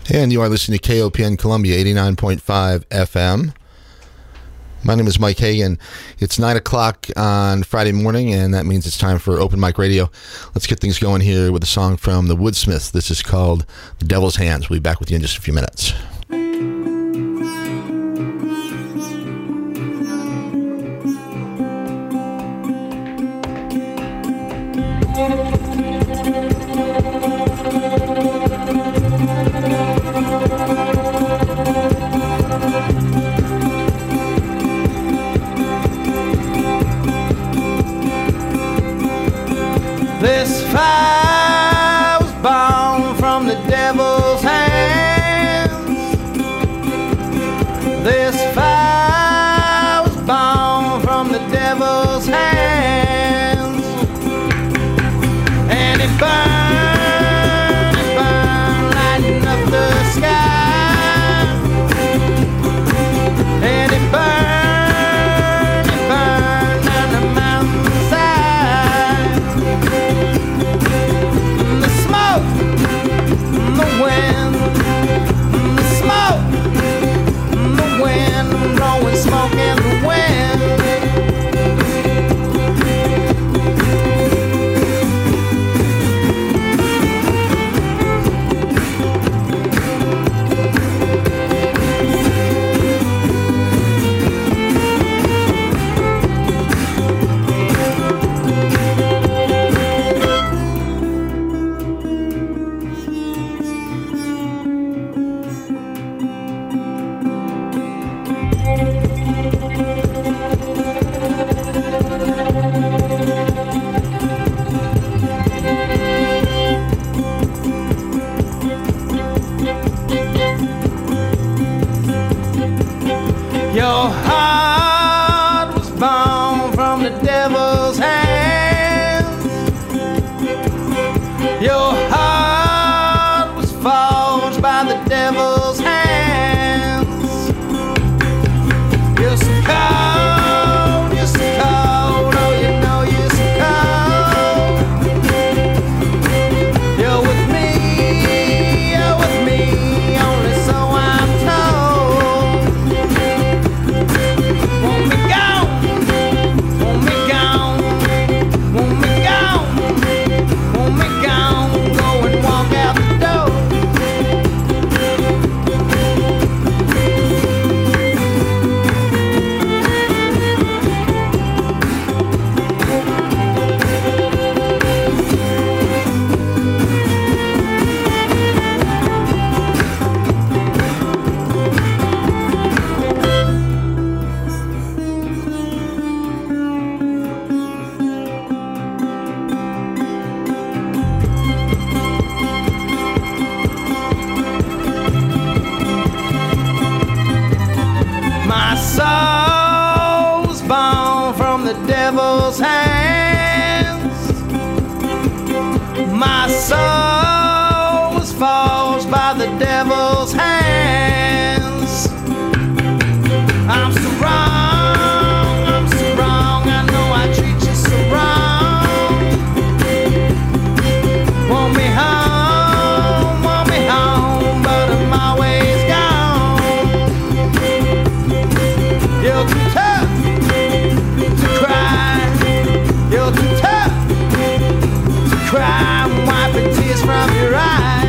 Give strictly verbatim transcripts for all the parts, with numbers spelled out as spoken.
And you are listening to K O P N Columbia, eighty-nine point five F M. My name is Mike Hagan. It's nine o'clock on Friday morning, and that means it's time for Open Mic Radio. Let's get things going here with a song from the Woodsmiths. This is called The Devil's Hands. We'll be back with you in just a few minutes. This fire was born from the devil's hands. This fire was born from the devil's hands. And it burned, it burned, lighting up the sky. And it burned, it burned down the mountainside. The smoke, the wind, the smoke, the wind, blowing smoke in the wind. Your heart was born from the devil's hands. Your heart was forged by the devil's hands. You're so cold, you're so cold, oh you know you're so cold. You're with me, you're with me, only so I'm told. Want me gone, want me gone, want me gone, want me gone, go and walk out the door. My soul was born from the devil's hands. My soul was forged by the devil's hands. I'm so wrong, I'm so wrong, I know I treat you so wrong. Want me home, want me home, but I'm always gone. You're too tough to cry. You're too tough to cry. I'm wiping tears from your eyes.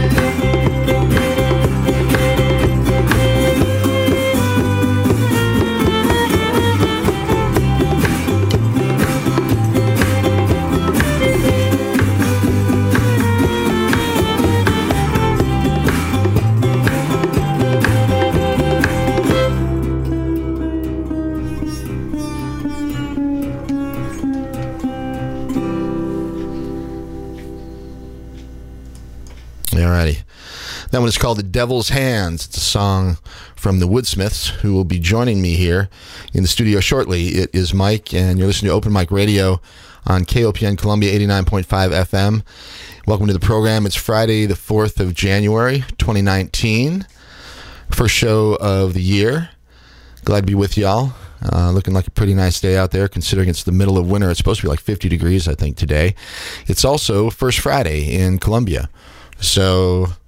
Alrighty. That one is called The Devil's Hands. It's a song from the Woodsmiths, who will be joining me here in the studio shortly. It is Mike, and you're listening to Open Mic Radio on K O P N Columbia, eighty-nine point five F M. Welcome to the program. It's Friday, the fourth of January, twenty nineteen. First show of the year. Glad to be with y'all. Uh, looking like a pretty nice day out there, considering it's the middle of winter. It's supposed to be like fifty degrees, I think, today. It's also First Friday in Columbia. So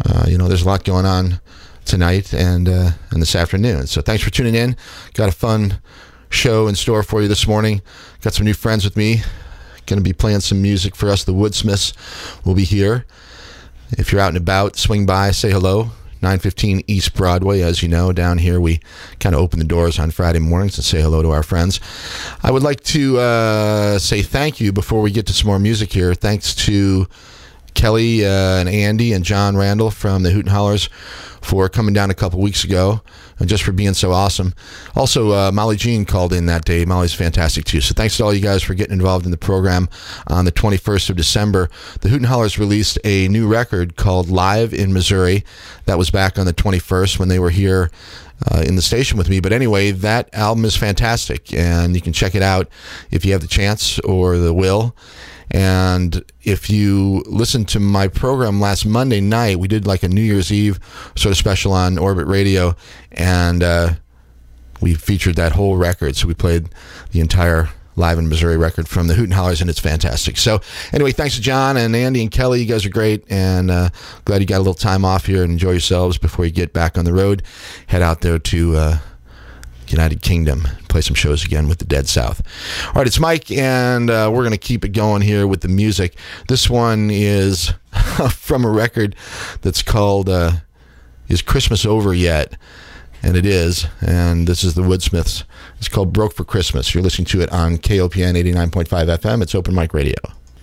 uh, you know, there's a lot going on tonight and uh, and this afternoon. So thanks for tuning in. Got a fun show in store for you this morning. Got some new friends with me. Going to be playing some music for us. The Woodsmiths will be here. If you're out and about, swing by, say hello. nine fifteen East Broadway. As you know, down here we kind of open the doors on Friday mornings and say hello to our friends. I would like to uh, say thank you before we get to some more music here. Thanks to Kelly uh, and Andy and John Randall from the Hoot and Hollers for coming down a couple weeks ago and just for being so awesome. Also, uh, Molly Jean called in that day. Molly's fantastic too. So thanks to all you guys for getting involved in the program. On the twenty-first of December, the Hoot and Hollers released a new record called Live in Missouri. That was back on the twenty-first when they were here Uh, in the station with me. But anyway, that album is fantastic, and you can check it out if you have the chance or the will. And if you listened to my program last Monday night, we did like a New Year's Eve sort of special on Orbit Radio, and uh, we featured that whole record. So we played the entire Live in Missouri record from the Hoot and Hollers, and it's fantastic. So anyway, thanks to John and Andy and Kelly. You guys are great, and uh, glad you got a little time off here and enjoy yourselves before you get back on the road. Head out there to uh, United Kingdom, play some shows again with the Dead South. All right, it's Mike, and uh, we're going to keep it going here with the music. This one is from a record that's called uh, Is Christmas Over Yet? And it is, and this is the Woodsmiths. It's called Broke for Christmas. You're listening to it on K O P N eighty-nine point five F M. It's Open Mic Radio.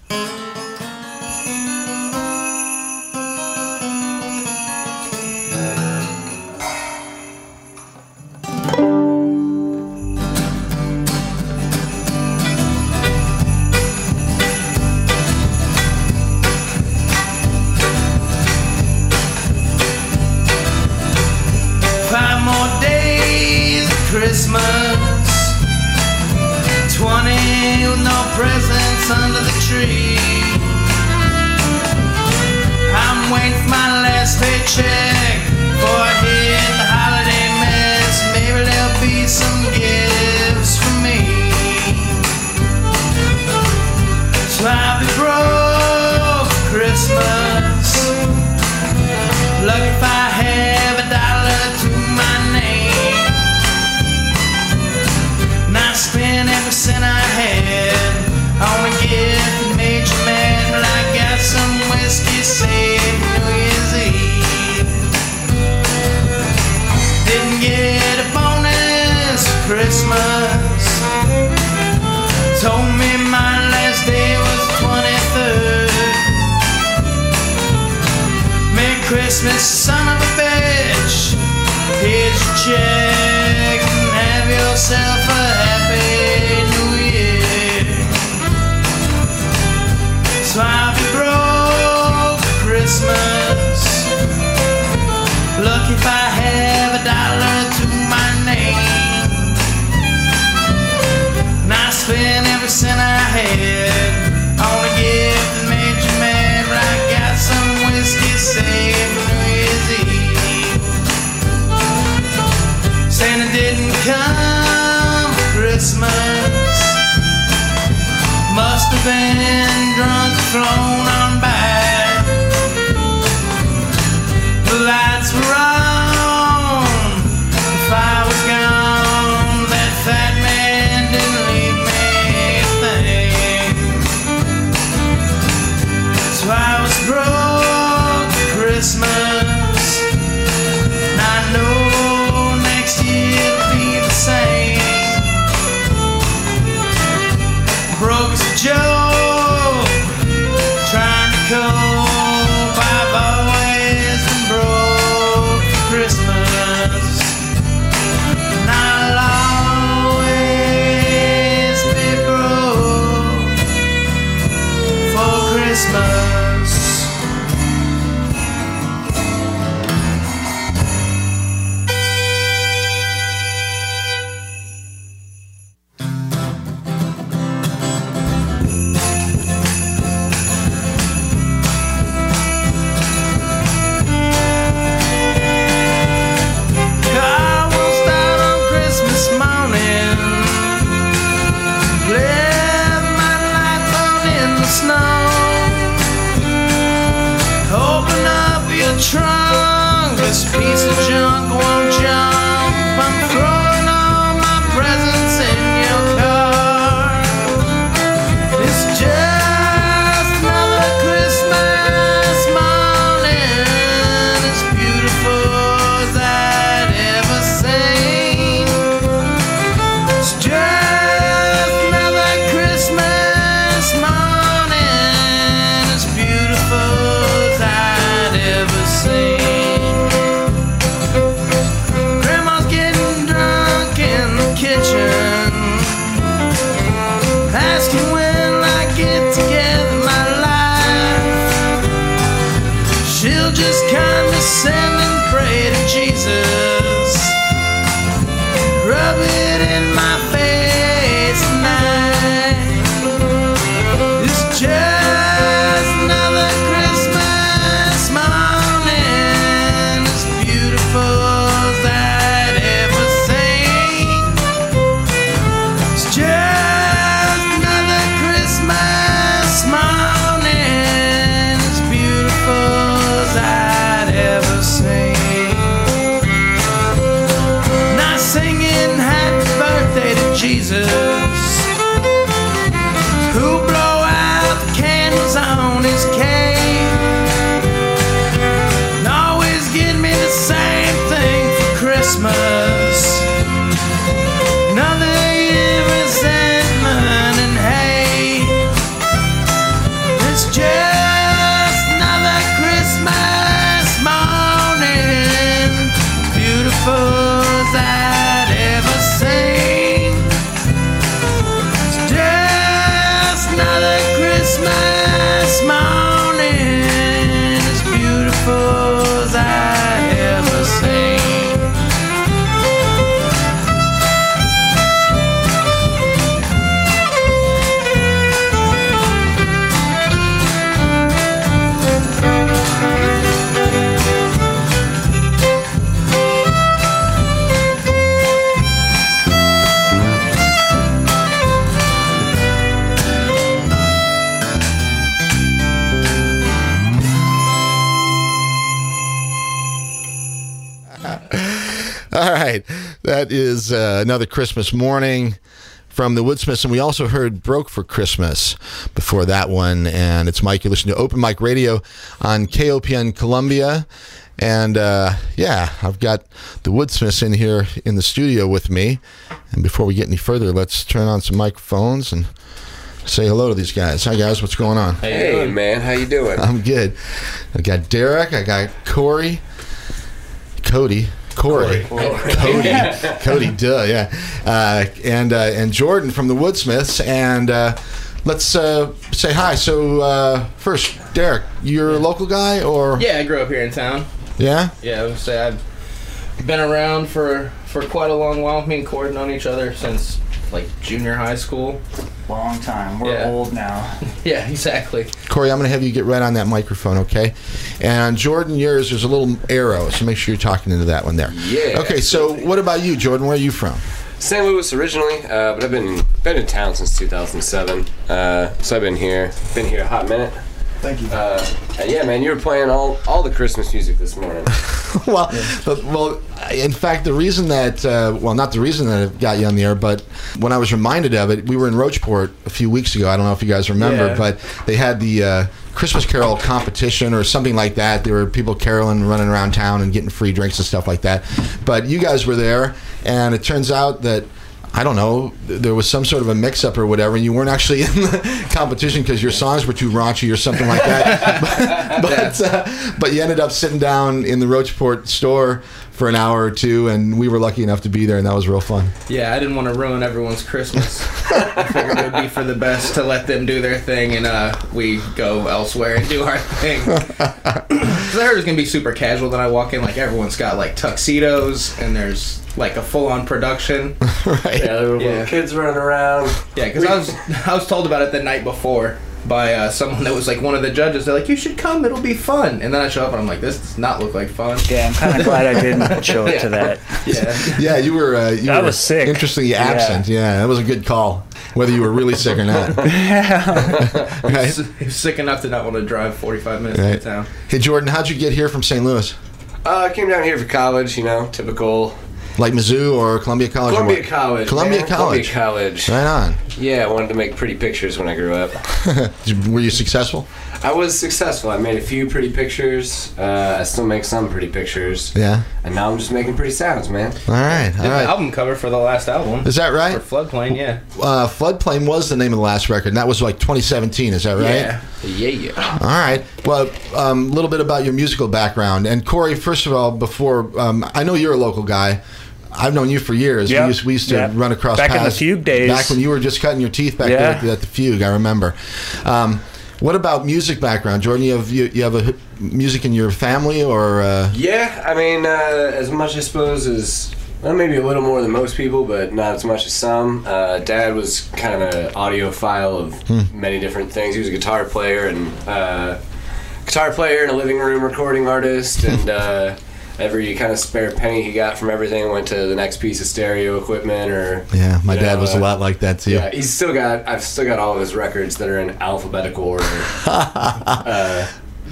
Five more days of Christmas, twenty with no presents under the tree. I'm waiting for my last paycheck before I hit the holiday mess. Maybe there'll be some gifts for me. So I'll be broke for Christmas. Lucky if I have a dollar to my name. And I spent every cent I had on a gift that made you mad. But I got some whiskey saved for New Year's Eve. Didn't get a bonus for Christmas. Told me my last day was the twenty-third. Merry Christmas, son of a bitch. Here's your check and have yourself a happy New Year. So I'll be broke for Christmas. Lucky if I have a dollar to my name. And I spent every cent I had on a gift that made you mad. But I got some whiskey saved for New Year's Eve. Santa didn't come for Christmas. Must have been drunk, thrown on by. The lights were on piece of junk won't jump. I'm throwing all my presents in your car. It's just another Christmas morning, as beautiful as I'd ever seen. It's just another Christmas morning, as beautiful as I'd ever seen. Grandma's getting drunk in the kitchen, asking when I get together my life. She'll just condescend and pray to Jesus, rub it in my face tonight. It's just another Christmas morning, as beautiful as I'd ever seen. It's just another Christmas morning, as beautiful as I'd ever seen. Not singing happy birthday to Jesus, who blow out the candles on his cake, and always give me the same thing for Christmas. Another year of resentment and hate. It's just another Christmas morning, beautiful as I'd ever seen. It's just another Christmas morning, as beautiful as I'd ever seen. All right. That is uh, Another Christmas Morning from the Woodsmiths. And we also heard Broke for Christmas before that one. And it's Mike. You're listening to Open Mic Radio on K O P N Columbia. And uh, yeah, I've got the Woodsmiths in here in the studio with me. And before we get any further, let's turn on some microphones and say hello to these guys. Hi, guys. What's going on? Hey, man. How you doing? I'm good. I got Derek. I got Corey. Cody. Corey. Corey. Cody. Cody, duh, yeah. Uh, and uh, and Jordan from the Woodsmiths. And uh, let's uh, say hi. So uh, first, Derek, you're a local guy or? Yeah, I grew up here in town. Yeah? Yeah, I would say I've been around for, for quite a long while. Me and Corey known each other since like junior high school. Long time. We're Yeah. old now. Yeah, exactly. Corey, I'm going to have you get right on that microphone, okay? And Jordan, yours, there's a little arrow, so make sure you're talking into that one there. Yeah. Okay, so what about you, Jordan? Where are you from? Saint Louis originally, uh, but I've been been in town since two thousand seven. Uh, so I've been here, been here a hot minute. Thank you. Uh, and yeah, man, you were playing all, all the Christmas music this morning. well, but, well, in fact, the reason that, uh, well, not the reason that it got you on the air, but when I was reminded of it, we were in Roachport a few weeks ago. I don't know if you guys remember, Yeah. but they had the uh, Christmas Carol competition or something like that. There were people caroling, running around town and getting free drinks and stuff like that. But you guys were there, and it turns out that, I don't know, there was some sort of a mix-up or whatever, and you weren't actually in the competition because your songs were too raunchy or something like that. but but, uh, but you ended up sitting down in the Roachport store for an hour or two, and we were lucky enough to be there, and that was real fun. Yeah, I didn't want to ruin everyone's Christmas. I figured it would be for the best to let them do their thing, and uh, we go elsewhere and do our thing. Because I heard it's going to be super casual. Then I walk in, like, everyone's got, like, tuxedos, and there's, like, a full-on production. Right. Yeah, there were Yeah. little kids running around. Yeah, because I was, I was told about it the night before by uh, someone that was, like, one of the judges. They're like, you should come, it'll be fun. And then I show up, and I'm like, this does not look like fun. Yeah, I'm kind of glad I didn't show up to that. Yeah. Yeah, you were. Uh, you I were was sick. Interestingly absent. Yeah. That was a good call, whether you were really sick or not. Right? He was sick enough to not want to drive forty-five minutes Right. to town. Hey, Jordan, how'd you get here from Saint Louis? Uh, I came down here for college, you know, typical. Like Mizzou or Columbia College? or Columbia what? College. Columbia man. College. Columbia College. Right on. Yeah, I wanted to make pretty pictures when I grew up. Were you successful? I was successful. I made a few pretty pictures. Uh, I still make some pretty pictures. Yeah. And now I'm just making pretty sounds, man. All right. All Did the right. album cover for the last album. Is that right? For Floodplain, yeah. Uh, Floodplain was the name of the last record, and that was like twenty seventeen. Is that right? Yeah. Yeah, yeah. All right. Well, a um, little bit about your musical background. And Corey, first of all, before um, I know you're a local guy. I've known you for years. Yep. We used, we used to Yep. run across Back in the paths. Fugue days. Back when you were just cutting your teeth back Yeah. there at the, at the Fugue, I remember. Um, what about music background, Jordan? You have you, you have a music in your family, or uh, Yeah, I mean, uh, as much I suppose as well, maybe a little more than most people, but not as much as some. Uh, Dad was kind of an audiophile of Hmm. many different things. He was a guitar player and uh, guitar player and a living room recording artist, and uh, every kind of spare penny he got from everything went to the next piece of stereo equipment. Or yeah, my you dad know, was a uh, lot like that too. Yeah, he's still got. I've still got all of his records that are in alphabetical order. uh,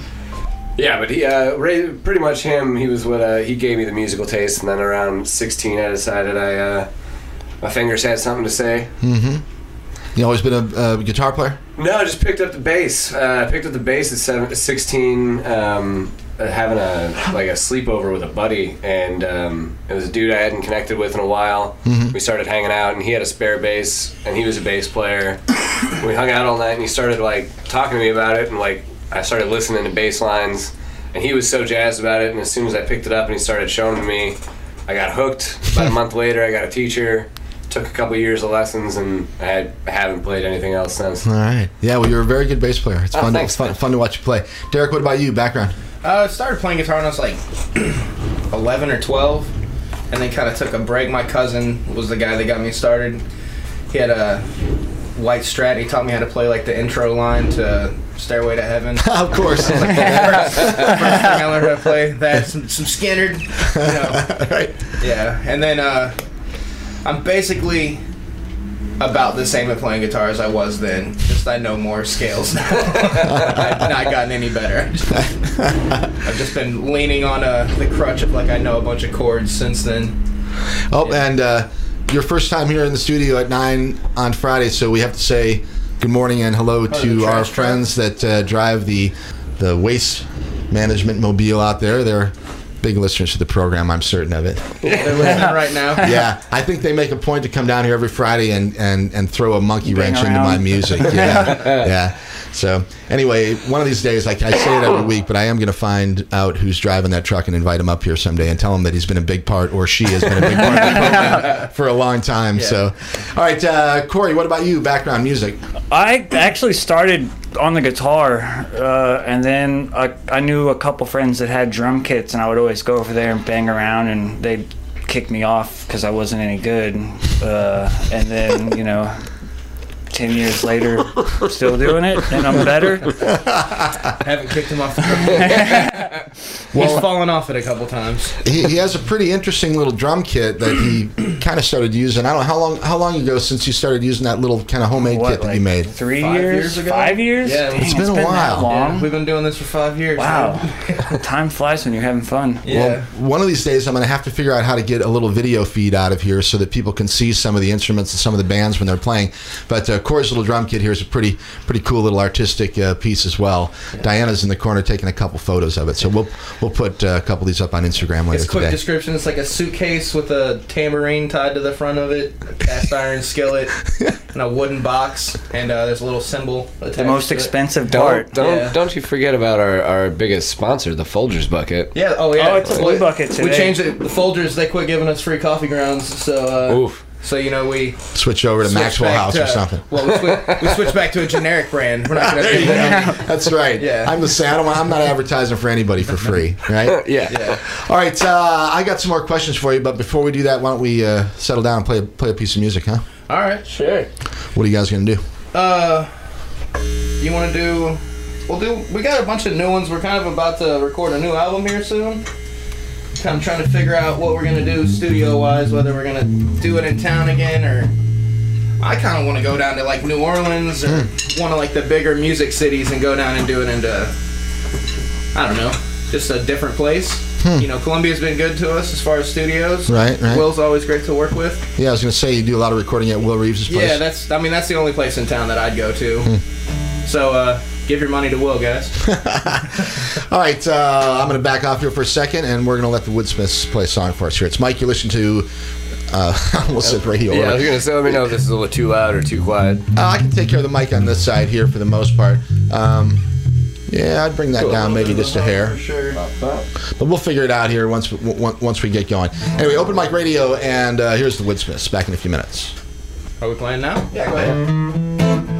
yeah, but he, uh, Ray, pretty much him. He was what uh, he gave me the musical taste, and then around sixteen, I decided I uh, my fingers had something to say. Mm-hmm. You always been a, a guitar player? No, I just picked up the bass. Uh, I picked up the bass at seven, sixteen. Um, uh, having a like a sleepover with a buddy, and um, it was a dude I hadn't connected with in a while. Mhm. We started hanging out, and he had a spare bass, and he was a bass player. We hung out all night, and he started like talking to me about it, and like I started listening to bass lines, and he was so jazzed about it. And as soon as I picked it up and he started showing it to me, I got hooked. About a month later, I got a teacher. Took a couple years of lessons, and I, had, I haven't played anything else since. All right. Yeah, well, you're a very good bass player. It's Oh, fun. To, thanks, it's fun, man. fun to watch you play. Derek, what about you? Background? Uh, I started playing guitar when I was like eleven or twelve, and then kind of took a break. My cousin was the guy that got me started. He had a white Strat. He taught me how to play like the intro line to Stairway to Heaven. Of course. first, first thing I learned how to play that. Some, some Skinner, you know. Right. Yeah, and then uh, I'm basically about the same at playing guitar as I was then. Just I know more scales now. I've not gotten any better. I've just been leaning on uh, the crutch of like I know a bunch of chords since then. Oh, and uh, your first time here in the studio at nine on Friday, so we have to say good morning and hello Oh, the to trash our truck. friends that uh, drive the the waste management mobile out there. They're big listeners to the program, I'm certain of it. They're listening right now. Yeah, I think they make a point to come down here every Friday and, and, and throw a monkey Bang wrench into my around. music. Yeah, yeah. So anyway, one of these days, like I say it every week, but I am going to find out who's driving that truck and invite him up here someday and tell him that he's been a big part, or she has been a big part of the program for a long time. Yeah. So, all right, uh, Corey, what about you? Background music? I actually started on the guitar, uh, and then I, I knew a couple friends that had drum kits, and I would always go over there and bang around, and they'd kick me off because I wasn't any good. Uh, and then, you know, ten years later, I'm still doing it, and I'm better. I haven't kicked him off the drum. He's fallen off it a couple times. He, he has a pretty interesting little drum kit that he kind of started using. I don't know how long how long ago since you started using that little kind of homemade What, kit that like you made. Three Five years? years ago? Five years? Yeah, Dang, it's been a that while. long. Yeah, we've been doing this for five years. Wow. man. Time flies when you're having fun. Yeah. Well, one of these days I'm going to have to figure out how to get a little video feed out of here so that people can see some of the instruments and some of the bands when they're playing. But uh, Corey's little drum kit here is a pretty pretty cool little artistic uh, piece as well. Yeah. Diana's in the corner taking a couple photos of it, so we'll we'll put uh, a couple of these up on Instagram later It's quick today. description. It's like a suitcase with a tambourine tied to the front of it, a cast iron skillet, and a wooden box, and uh, there's a little symbol attached The most to it. expensive Don't part. don't Yeah. don't you forget about our, our biggest sponsor, the Folgers bucket. Yeah. Oh yeah. Oh, it's a blue bucket We today. changed it. The Folgers, they quit giving us free coffee grounds, so uh, Oof. so you know we Switch over to switched Maxwell back House to- or something. Well, we, swi- we switched back to a generic brand. We're not going to. That's right. Yeah. I'm the same. I don't, I'm not advertising for anybody for free, right? Yeah. Yeah. All right. Uh, I got some more questions for you, but before we do that, why don't we uh, settle down and play a, play a piece of music, huh? All right. Sure. What are you guys going to do? Uh, you want to do? We'll do. We got a bunch of new ones. We're kind of about to record a new album here soon. Kind of trying to figure out what we're gonna do studio-wise, whether we're gonna do it in town again or. I kind of want to go down to like New Orleans or one of like the bigger music cities and go down and do it into. I don't know, just a different place. You know, Columbia's been good to us as far as studios. Right, right. Will's always great to work with. Yeah, I was going to say you do a lot of recording at Will Reeves' place. Yeah, that's. I mean, that's the only place in town that I'd go to. Hmm. So, uh, give your money to Will, guys. All right, uh, I'm going to back off here for a second, and we're going to let the Woodsmiths play a song for us here. It's Mike. You listen to. Uh, I almost said radio. Yeah, I was Order. gonna say, let me know if this is a little too loud or too quiet. Uh, I can take care of the mic on this side here for the most part. Um, yeah, I'd bring that Cool. down maybe just a hair. For sure. But we'll figure it out here once w- once we get going. Anyway, Open Mic Radio, and uh, here's the Woodsmiths. Back in a few minutes. Are we playing now? Yeah, go ahead.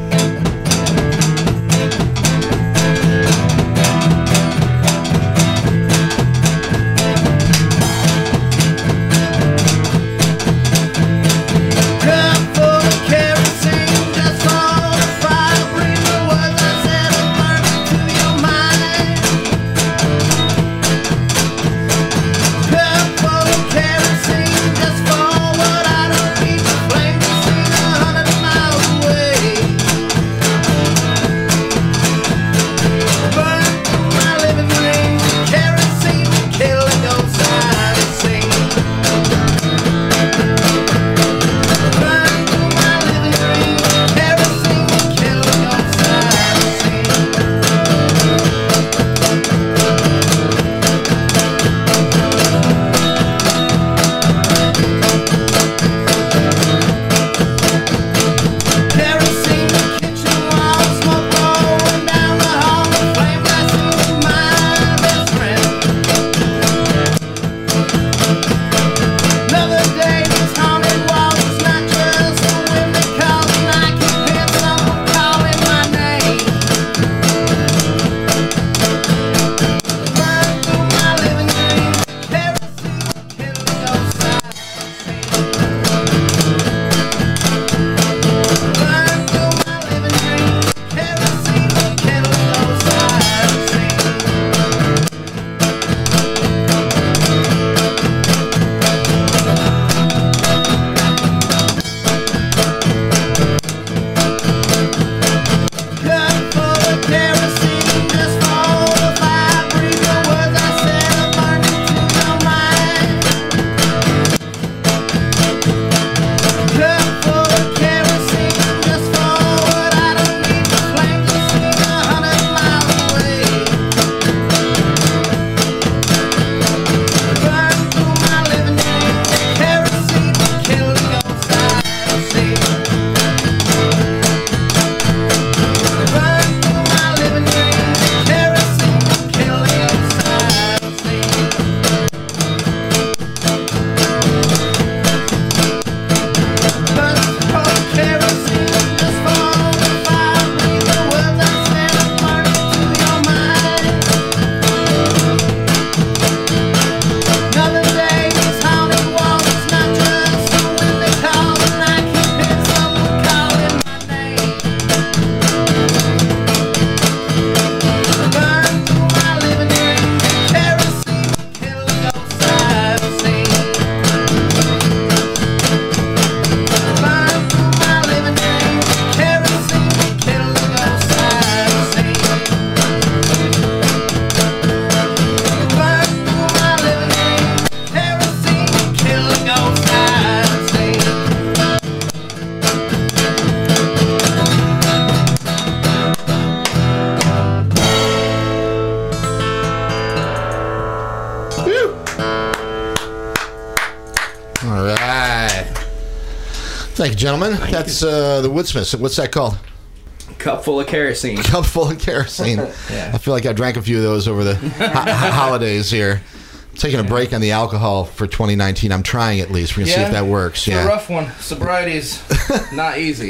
Thank you, gentlemen. Thank That's you. Uh, the Woodsmiths. What's that called? Cup full of kerosene. Cup full of kerosene. Yeah. I feel like I drank a few of those over the ho- holidays here. Taking a break on the alcohol for twenty nineteen. I'm trying at least. We're going to yeah, see if that works. It's yeah. a rough one. Sobriety's not easy.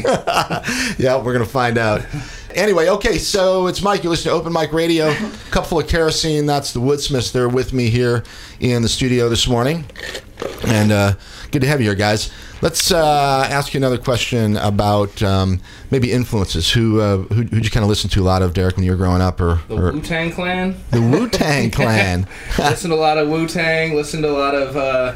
Yeah, we're going to find out. Anyway, okay, so it's Mike. You listen to Open Mic Radio. Cup full of kerosene. That's the Woodsmiths. They're with me here in the studio this morning. And uh, good to have you here, guys. Let's uh, ask you another question about um, maybe influences. Who uh, who who'd you kind of listen to a lot of, Derek, when you were growing up? Or the or, Wu-Tang Clan. The Wu-Tang Clan. Listen to a lot of Wu-Tang. Listen to a lot of uh,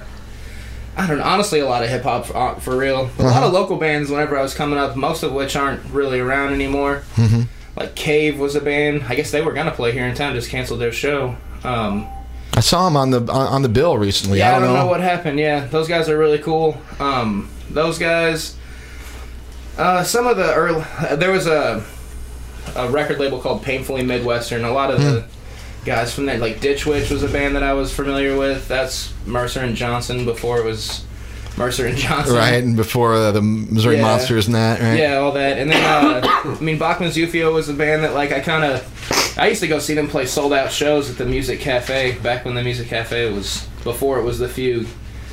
I don't know. Honestly, a lot of hip hop for, uh, for real. A uh-huh. lot of local bands. Whenever I was coming up, most of which aren't really around anymore. Mm-hmm. Like Cave was a band. I guess they were gonna play here in town. Just canceled their show. Um, I saw him on the on, on the bill recently. Yeah, I don't, know. what happened. Yeah, those guys are really cool. Um, those guys. Uh, some of the early. There was a a record label called Painfully Midwestern. A lot of the guys from there, like Ditch Witch was a band that I was familiar with. That's Mercer and Johnson before it was Mercer and Johnson. Right, and before uh, the Missouri Yeah. Monsters and that, right? Yeah, all that. And then, uh, I mean, Bachman's Ufio was a band that, like, I kind of... I used to go see them play sold-out shows at the Music Cafe, back when the Music Cafe was... Before it was the Fugue.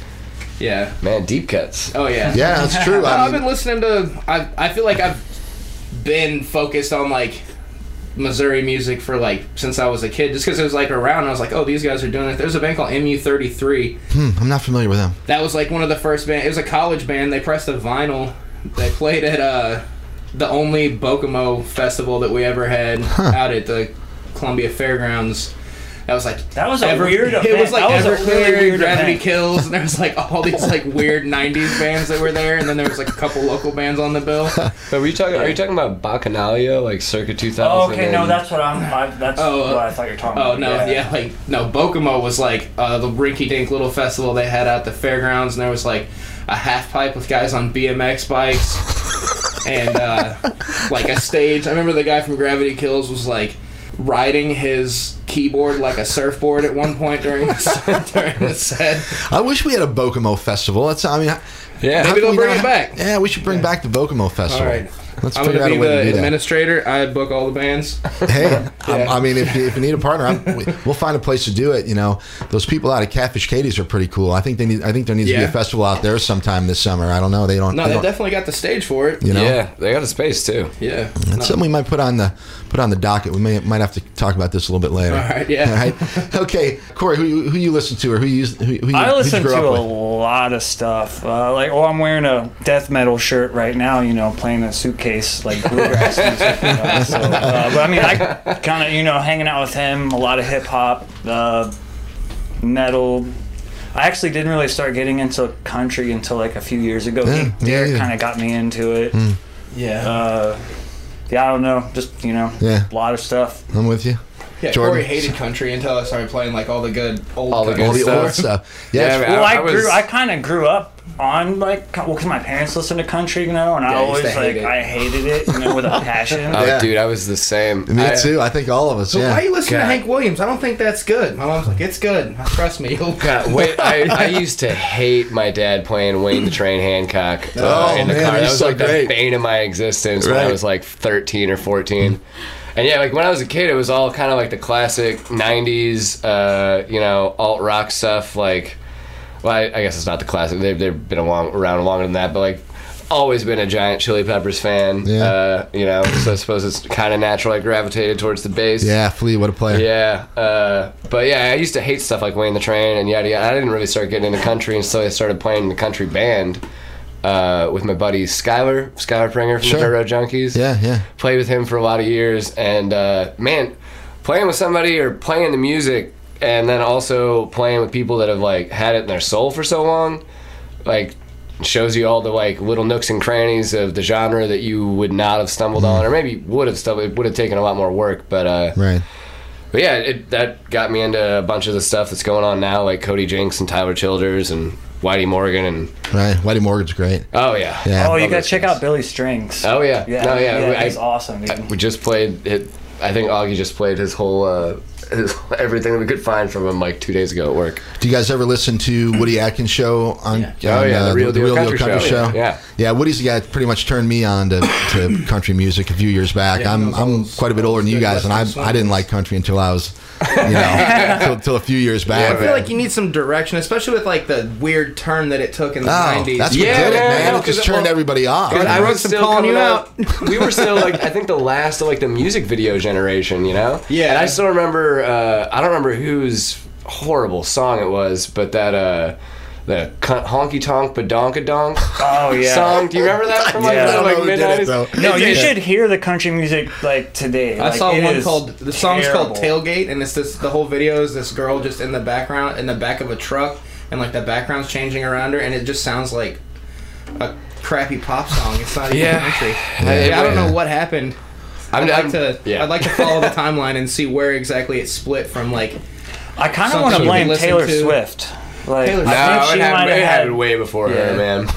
Yeah. Man, deep cuts. Oh, yeah. Yeah, that's true. No, I I've mean, been listening to... I I feel like I've been focused on, like, Missouri music for, like, since I was a kid. Just because it was, like, around, I was like, oh, these guys are doing it. There's a band called M U thirty-three. hmm, I'm not familiar with them. That was like one of the first bands. It was a college band. They pressed a vinyl. They played at uh, the only Bokomo festival that we ever had out at the Columbia Fairgrounds. That was like That was a Ever- weird event. It was like That was a really Everclear, weird Gravity event. Kills, and there was like all these like weird nineties bands that were there, and then there was like a couple local bands on the bill. But were you talking? Are you talking about Bacchanalia, like circa two thousand? Oh, okay, no, that's what I'm. I, that's Oh, uh, what I thought you were talking Oh about. no, yeah. like no, Bokomo was like uh, the rinky-dink little festival they had at the fairgrounds, and there was like a half pipe with guys on B M X bikes, and uh, like a stage. I remember the guy from Gravity Kills was like riding his keyboard like a surfboard at one point during the, during the set. I wish we had a Bokomo festival. That's, I mean, Yeah. how Maybe can they'll we bring not it back. Yeah, we should bring back the Bokomo festival. All right. Let's I'm figure gonna out a be way to the do that. administrator. I book all the bands. Hey, I'm- I mean, if you, if you need a partner, I'm, we, we'll find a place to do it. You know, those people out of Catfish Katie's are pretty cool. I think they need. I think there needs to be Yeah. a festival out there sometime this summer. I don't know. They don't. No, they they don't definitely got the stage for it. you know, Yeah, they got a space too. Yeah. that's No. something we might put on the put on the docket. We may might have to talk about this a little bit later. All right, yeah. All right. Okay, Corey, who you, who you listen to or who you who, who you, I who'd listen you to grow a up with? lot of stuff. Uh, like, oh, I'm wearing a death metal shirt right now. You know, playing a suitcase like bluegrass music. Uh, so, uh, but I mean, I kind of, you know, hanging out with him. A lot of hip hop, uh, metal. I actually didn't really start getting into country until like a few years ago. Yeah, He- Derek yeah, yeah. kind of got me into it. Yeah. Uh, yeah, I don't know. Just, you know, Yeah. a lot of stuff. I'm with you. Yeah, Jordan. Corey hated country until I started playing like all the good old All the country All the Good old stuff. stuff. Yeah, Yeah, it's- man. Well, I, I was- grew. I kind of grew up on like, well, because my parents listened to country, you know, and I Yeah, I used always to hate like it. I hated it, you know, with a passion. Oh, Yeah. dude, I was the same. me I- too. I think all of us. So yeah. why are you listening God. to Hank Williams? I don't think that's good. My mom's like, it's good. Trust me. You'll God, wait, I, I used to hate my dad playing Wayne the Train Hancock uh, Oh, in the man, car. That he's was so like great. the bane of my existence when Right. I was like thirteen or fourteen. And yeah, like when I was a kid, it was all kind of like the classic nineties, uh, you know, alt rock stuff. Like, well, I, I guess it's not the classic. They've, they've been along, around longer than that, but like, always been a giant Chili Peppers fan. Yeah. Uh, you know, so I suppose it's kind of natural. I gravitated towards the bass. Yeah, Flea, what a player. Yeah, uh, but yeah, I used to hate stuff like Wayne the Train and yada yada. I didn't really start getting into country until I started playing in the country band uh, with my buddy Skylar, Skylar Pringer from Sure. the Dirt Road Junkies. Yeah, yeah. Played with him for a lot of years, and uh, man, playing with somebody or playing the music, and then also playing with people that have like had it in their soul for so long, like shows you all the like little nooks and crannies of the genre that you would not have stumbled on, or maybe would have stumbled. It would have taken a lot more work, but. Uh, Right. But yeah, it, that got me into a bunch of the stuff that's going on now, like Cody Jinks and Tyler Childers and Whitey Morgan and Right. Whitey Morgan's great. oh yeah, Yeah. Oh, you Love gotta those check guys. out Billy Strings. Oh yeah, Yeah, no yeah, yeah, I- he's awesome, dude. We just played it. I think Augie just played his whole uh, his, everything that we could find from him like two days ago at work. Do you guys ever listen to Woody Atkins' show on? Yeah. Oh, on, yeah, the uh, Real Deal Country Show. show? Yeah. yeah. Woody's the guy that pretty much turned me on to, to country music a few years back. Yeah, I'm those I'm old- quite a bit older than you good guys, and I Western I didn't songs. like country until I was, you know, till, till a few years back. I feel like you need some direction, especially with like the weird turn that it took in the Oh, nineties. that's what Yeah, did it, man, man. no, It just 'cause, turned well, everybody off. Because I wrote was some still calling you coming out. up. We were still like I think the last of like the music video generation, you know. Yeah. And I still remember. Uh, I don't remember whose horrible song it was, but that uh, the cunt- honky tonk badonka donk Oh yeah. song. Do you remember that from like, Yeah. the, I don't like know who mid did it, nineties? though. No, you Yeah. should hear the country music like today. I Like, saw it one is called the song's called terrible. Tailgate, and it's this the whole video is this girl just in the background in the back of a truck, and like the background's changing around her, and it just sounds like a crappy pop song. It's not even Yeah. country. Yeah. Yeah, I don't know what happened. I'm, I'd like I'm- to yeah. I'd like to follow the timeline and see where exactly it split from like I kind of Something want to you blame listen Taylor to. Swift. Like, Taylor No, I think it she happened, might it have happened had. way before Yeah. her, man.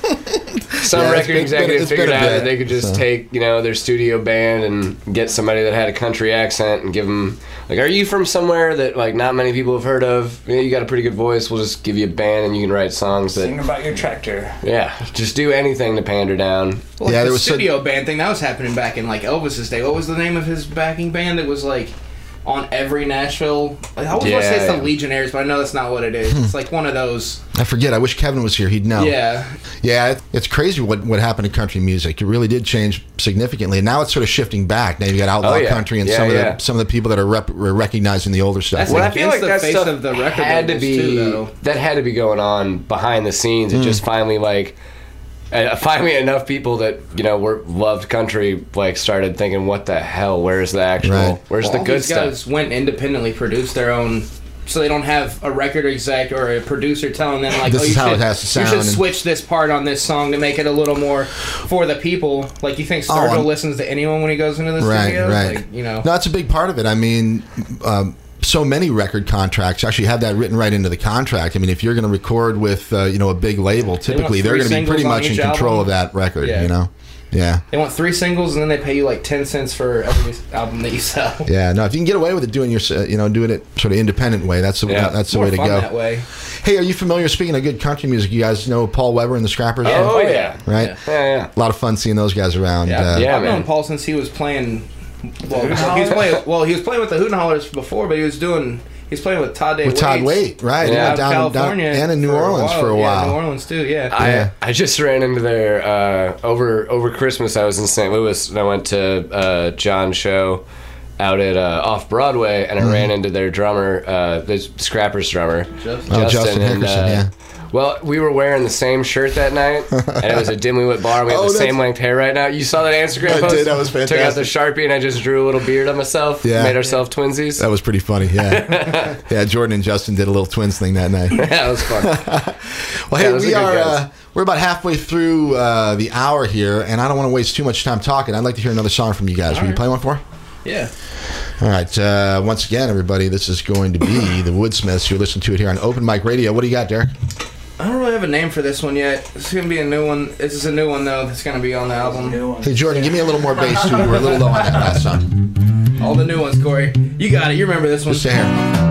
Some Yeah, it's record been- it's been- executive it's been figured a out bit, that they could just so. take, you know, their studio band and get somebody that had a country accent and give them, like, are you from somewhere that, like, not many people have heard of? Yeah, you got a pretty good voice. We'll just give you a band and you can write songs that, Sing about your tractor. yeah, just do anything to pander down. Well, Yeah, yeah, there the was some- studio band thing that was happening back in like Elvis's day. What was the name of his backing band that was like on every Nashville? I always want to say it's Yeah. the Legionnaires, but I know that's not what it is. It's like one of those. I forget. I wish Kevin was here. He'd know. Yeah, Yeah, it, it's crazy what, what happened to country music. It really did change significantly. And now it's sort of shifting back. Now you've got outlaw Oh, yeah. country and Yeah, some of yeah. the some of the people that are, rep, are recognizing the older stuff. That's Well, I like feel like against that the face stuff of the record had to labels, be too, though. that had to be going on behind the scenes. Hmm. It just finally like uh, finally enough people that you know were loved country like started thinking, what the hell? Where's the actual? Right. Where's Well, the all good these stuff? guys went independently, produced their own, so they don't have a record exec or a producer telling them like, This oh, is you how should, it has to You sound should and- switch this part on this song to make it a little more for the people. Like, you think Oh, Sturgill I'm- listens to anyone when he goes into the Right, studio? right. Like, you know. No, that's a big part of it. I mean, um, so many record contracts actually have that written right into the contract. I mean, if you're going to record with uh, you know a big label, typically they're three going to be pretty singles on much in each control album. of that record. Yeah. You know, yeah, They want three singles and then they pay you like ten cents for every album that you sell. yeah. No, if you can get away with it doing your uh, you know doing it sort of independent way, that's the Yeah. that's the More way to fun go. that way. Hey, are you familiar? Speaking of good country music, you guys know Paul Weber and the Scrappers? Oh yeah, Right. Yeah. yeah, yeah. A lot of fun seeing those guys around. Yeah, uh, Yeah, I've known man. Paul since he was playing. Well, Hoot he was Hollers? playing. Well, he was playing with the Hoot Hollers before, but he was doing. He was playing with Todd Day With Todd Waits, Waite, right? Yeah. He out went of down, down California and in New for a Orleans while. for a Yeah, while. New Orleans too. Yeah. Yeah. I, I just ran into there uh, over over Christmas. I was in Saint Louis and I went to uh, John's show out at uh, off Broadway, and I ran into their drummer, uh, the Scrappers drummer, Justin. Oh, Justin and, Hickerson, uh, yeah. Well, we were wearing the same shirt that night, and it was a dimly lit bar. We had Oh, the that's- same length hair right now. You saw that Instagram I post? did, that was Took out the fantastic. Sharpie, and I just drew a little beard on myself. Yeah. Made ourselves twinsies. That was pretty funny. Yeah, yeah. Jordan and Justin did a little twins thing that night. that was fun. Well, Yeah, hey, those we are good are guys. uh, we're about halfway through uh, the hour here, and I don't want to waste too much time talking. I'd like to hear another song from you guys. Will you play one for? Yeah. All right. Uh, once again, everybody, this is going to be the Woodsmiths. You're listening to it here on Open Mic Radio. What do you got, Derek? I don't really have a name for this one yet. It's gonna be a new one. This is a new one though. That's gonna be on the album. New one. Hey, Jordan, give me a little more bass too. You were a little low on that last song. All the new ones, Corey. You got it. You remember this one? Just stay here.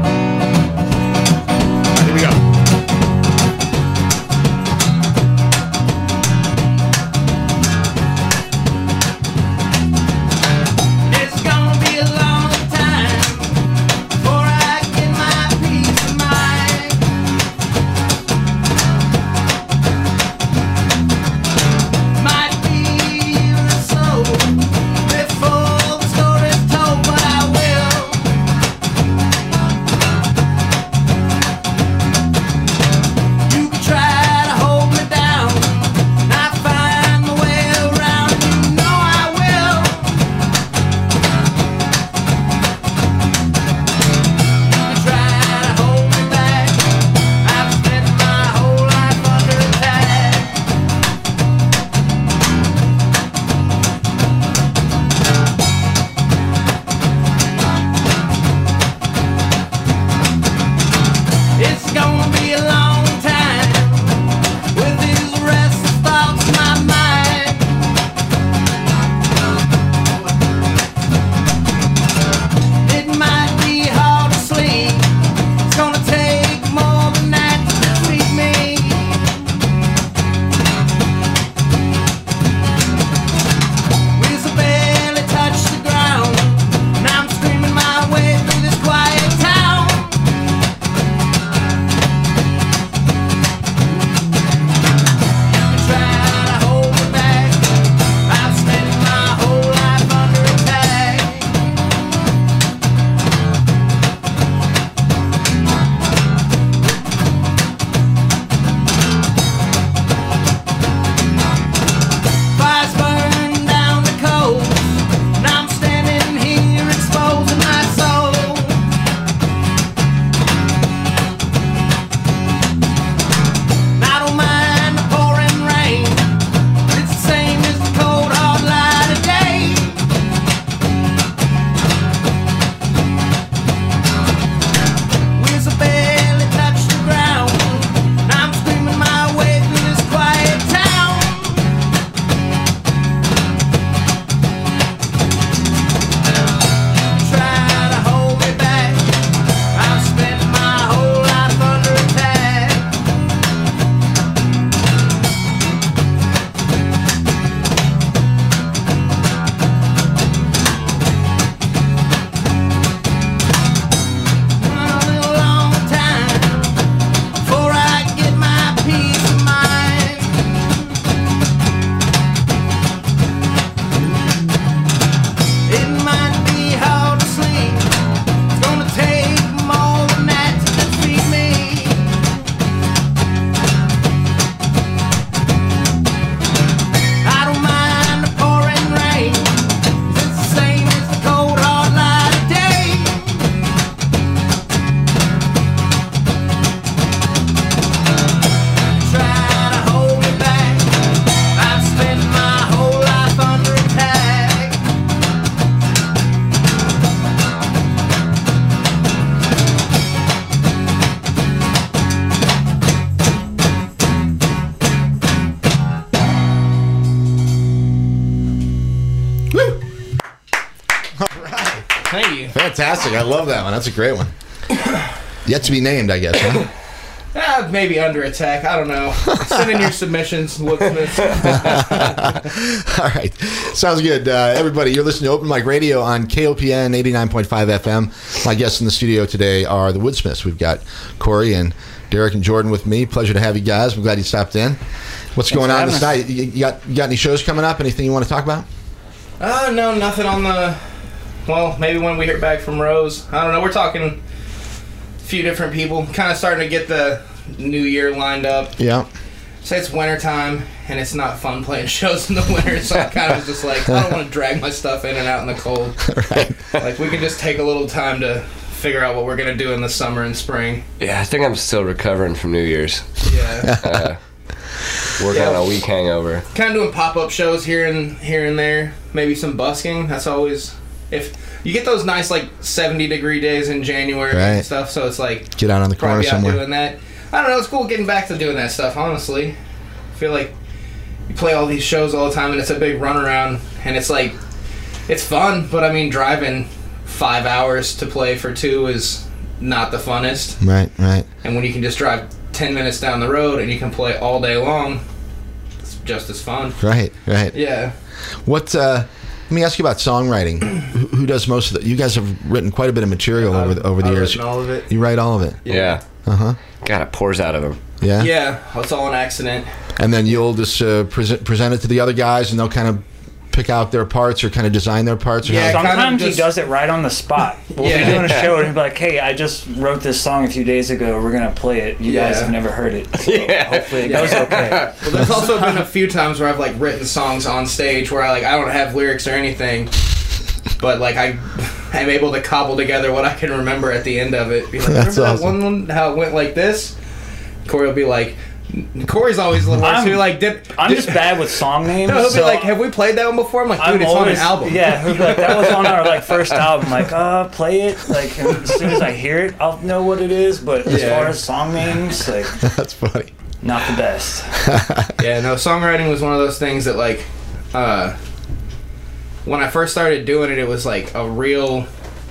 Here we go. It's gonna be a long time before I get my peace of mind. Might be a year or so before the story's told, but I will fantastic. I love that one. That's a great one. Yet to be named, I guess, huh? Uh, maybe Under Attack. I don't know. Send in your submissions, Woodsmiths. All right. Sounds good. Uh, everybody, you're listening to Open Mic Radio on K O P N eighty-nine point five F M. My guests in the studio today are the Woodsmiths. We've got Corey and Derek and Jordan with me. Pleasure to have you guys. I'm glad you stopped in. What's Thanks going on for this having night? You, you got you got any shows coming up? Anything you want to talk about? Uh, no, nothing on the... Well, maybe when we hear back from Rose. I don't know. We're talking... few different people, kind of starting to get the new year lined up. Yeah. Say it's winter time and it's not fun playing shows in the winter, so I kind of was just like, I don't want to drag my stuff in and out in the cold. Right. Like, we can just take a little time to figure out what we're gonna do in the summer and spring. Yeah, I think I'm still recovering from New Year's. Yeah. Uh, working Yeah. on a week hangover. Kind of doing pop-up shows here and here and there. Maybe some busking. That's always... If you get those nice, like, seventy degree days in January Right. and stuff, so it's like... Get out on the corner probably out somewhere. doing that. I don't know, it's cool getting back to doing that stuff, honestly. I feel like you play all these shows all the time and it's a big runaround, and it's like, it's fun, but I mean, driving five hours to play for two is not the funnest. Right, right. And when you can just drive ten minutes down the road and you can play all day long, it's just as fun. Right, right. Yeah. What, uh, let me ask you about songwriting. who, who does most of it? You guys have written quite a bit of material over the, over the I've years. written all of it. You write all of it? Yeah. Uh-huh. God, it pours out of him. Yeah? Yeah, it's all an accident. And then you'll just uh, present, present it to the other guys, and they'll kind of pick out their parts or kind of design their parts? Or Yeah, how? kind of Sometimes just- he does it right on the spot. We'll Yeah. be doing a show and he'll be like, hey, I just wrote this song a few days ago. We're going to play it. You guys Yeah. have never heard it. So Yeah. hopefully it goes okay. Well, there's also been a few times where I've like written songs on stage where I like I don't have lyrics or anything, but like I am able to cobble together what I can remember at the end of it. Be like, That's remember awesome. that one how it went like this? Corey will be like, Corey's always the worst. I'm- Who like did? I'm did- just bad with song names. No, he'll so be like, have we played that one before? I'm like, dude, I'm it's always, on an album. Yeah, he'll be like, that was on our like first album. Like, uh, play it. Like, as soon as I hear it, I'll know what it is. But as Yeah. far as song names, like, That's funny. not the best. Yeah, no, songwriting was one of those things that, like, uh, when I first started doing it, it was like a real.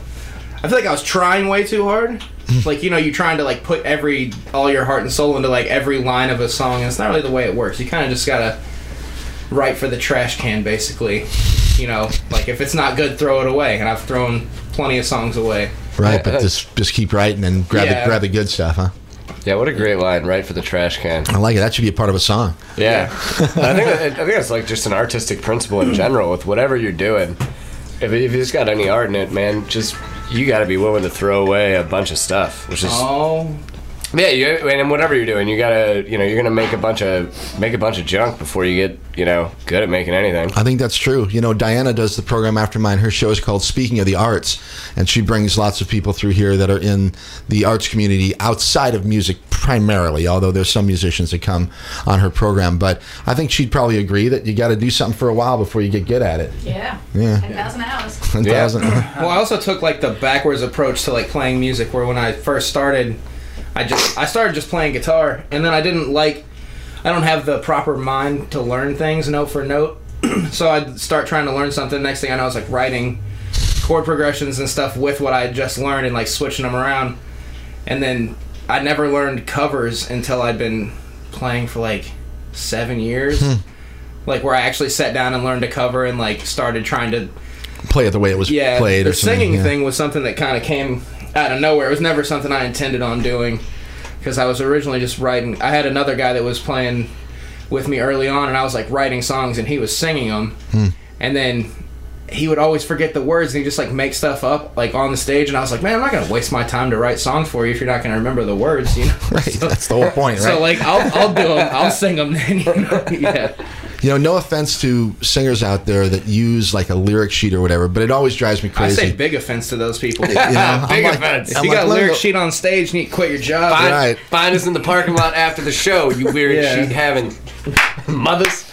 I feel like I was trying way too hard. Like, you know, you're trying to like put every all your heart and soul into like every line of a song, and it's not really the way it works. You kind of just gotta write for the trash can, basically. You know, like if it's not good, throw it away. And I've thrown plenty of songs away. Right, but just just keep writing and grab Yeah. the grab the good stuff, huh? Yeah, what a great line, right for the trash can. I like it. That should be a part of a song. Yeah, I think that, I think that's like just an artistic principle in general with whatever you're doing. If, if it's got any art in it, man, just you got to be willing to throw away a bunch of stuff, which is Oh, yeah. You and whatever you're doing, you gotta you know you're gonna make a bunch of make a bunch of junk before you get you know good at making anything. I think that's true. You know, Diana does the program after mine. Her show is called Speaking of the Arts, and she brings lots of people through here that are in the arts community outside of music primarily, although there's some musicians that come on her program. But I think she'd probably agree that you got to do something for a while before you get good at it. Yeah. Yeah. ten thousand hours. ten thousand. well, I also took like the backwards approach to like playing music, where when I first started, I just I started just playing guitar, and then I didn't like I don't have the proper mind to learn things note for note, so I'd start trying to learn something. Next thing I know, I was like writing chord progressions and stuff with what I had just learned and like switching them around, and then I never learned covers until I'd been playing for like seven years. Like where I actually sat down and learned a cover and like started trying to Play it the way it was yeah, played the or something. singing yeah. thing was something that kind of came out of nowhere. It was never something I intended on doing because I was originally just writing. I had another guy that was playing with me early on, and I was like writing songs, and he was singing them. Hmm. And then he would always forget the words, and he'd just like make stuff up like on the stage. And I was like, man, I'm not gonna waste my time to write songs for you if you're not gonna remember the words, you know? Right, So, that's the whole point, right? so like I'll I'll do them. I'll sing them then. You know? Yeah. You know, no offense to singers out there that use like a lyric sheet or whatever, but it always drives me I crazy. say big offense to those people. You know, I'm Big like- offense. I'm If you like, got a let me lyric go- sheet on stage, you need to quit your job. Find, Right. find us in the parking lot after the show, you weird Yeah. sheet having mothers.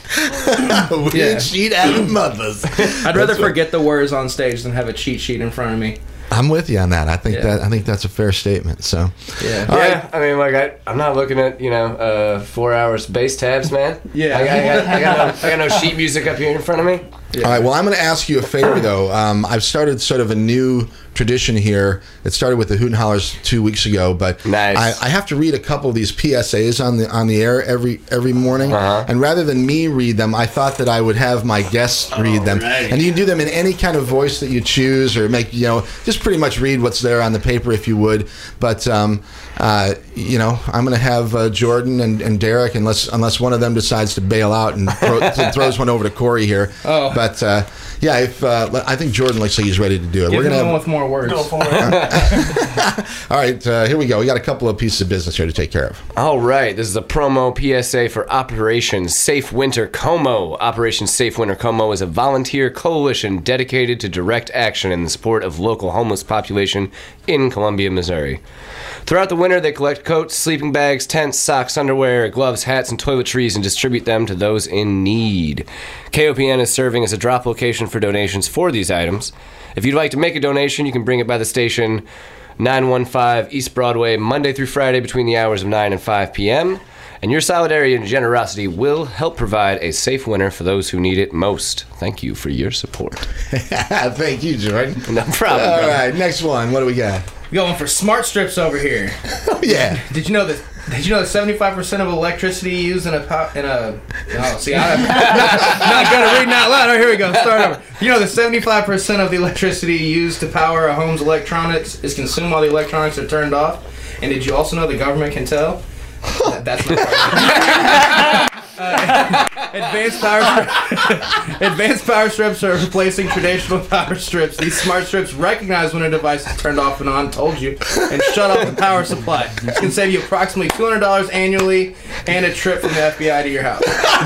Weird Yeah. sheet having mothers. I'd rather That's what- forget the words on stage than have a cheat sheet in front of me. I'm with you on that. I think Yeah. that I think that's a fair statement. So, Yeah. All yeah, right. I mean, like I, I'm not looking at you know uh, four hours bass tabs, man. Yeah. I, I, got, I, got no, I got no sheet music up here in front of me. All right. Well, I'm going to ask you a favor, though. Um, I've started sort of a new tradition here. It started with the Hoot and Hollers two weeks ago, but Nice. I, I have to read a couple of these P S As on the on the air every every morning. Uh-huh. And rather than me read them, I thought that I would have my guests read them. Alrighty. And you can do them in any kind of voice that you choose, or make you know just pretty much read what's there on the paper if you would. But um, uh, you know, I'm going to have uh, Jordan and, and Derek, unless unless one of them decides to bail out and throw, throws one over to Corey here. Oh. But uh, yeah, if uh, I think Jordan looks like he's ready to do it. Give We're him gonna one have. with more words. Go for it. All right, uh, here we go. We got a couple of pieces of business here to take care of. All right, this is a promo P S A for Operation Safe Winter Como. Operation Safe Winter Como is a volunteer coalition dedicated to direct action in the support of local homeless population in Columbia, Missouri. Throughout the winter, they collect coats, sleeping bags, tents, socks, underwear, gloves, hats, and toiletries and distribute them to those in need. K O P N is serving as a drop location for donations for these items. If you'd like to make a donation, you can bring it by the station nine one five East Broadway, Monday through Friday between the hours of nine and five p.m. And your solidarity and generosity will help provide a safe winter for those who need it most. Thank you for your support. Thank you, Jordan. No problem. All brother. right, next one. What do we got? Going for smart strips over here. Oh, yeah. Did you know that? Did you know that seventy-five percent of electricity used in a pow- in a oh see I not good at reading out loud. Oh, here we go. Start over. You know that seventy-five percent of the electricity used to power a home's electronics is consumed while the electronics are turned off. And did you also know the government can tell? That, that's not. Uh, advanced power stri- advanced power strips are replacing traditional power strips. These smart strips recognize when a device is turned off and on, told you, and shut off the power supply. This can save you approximately two hundred dollars annually and a trip from the F B I to your house.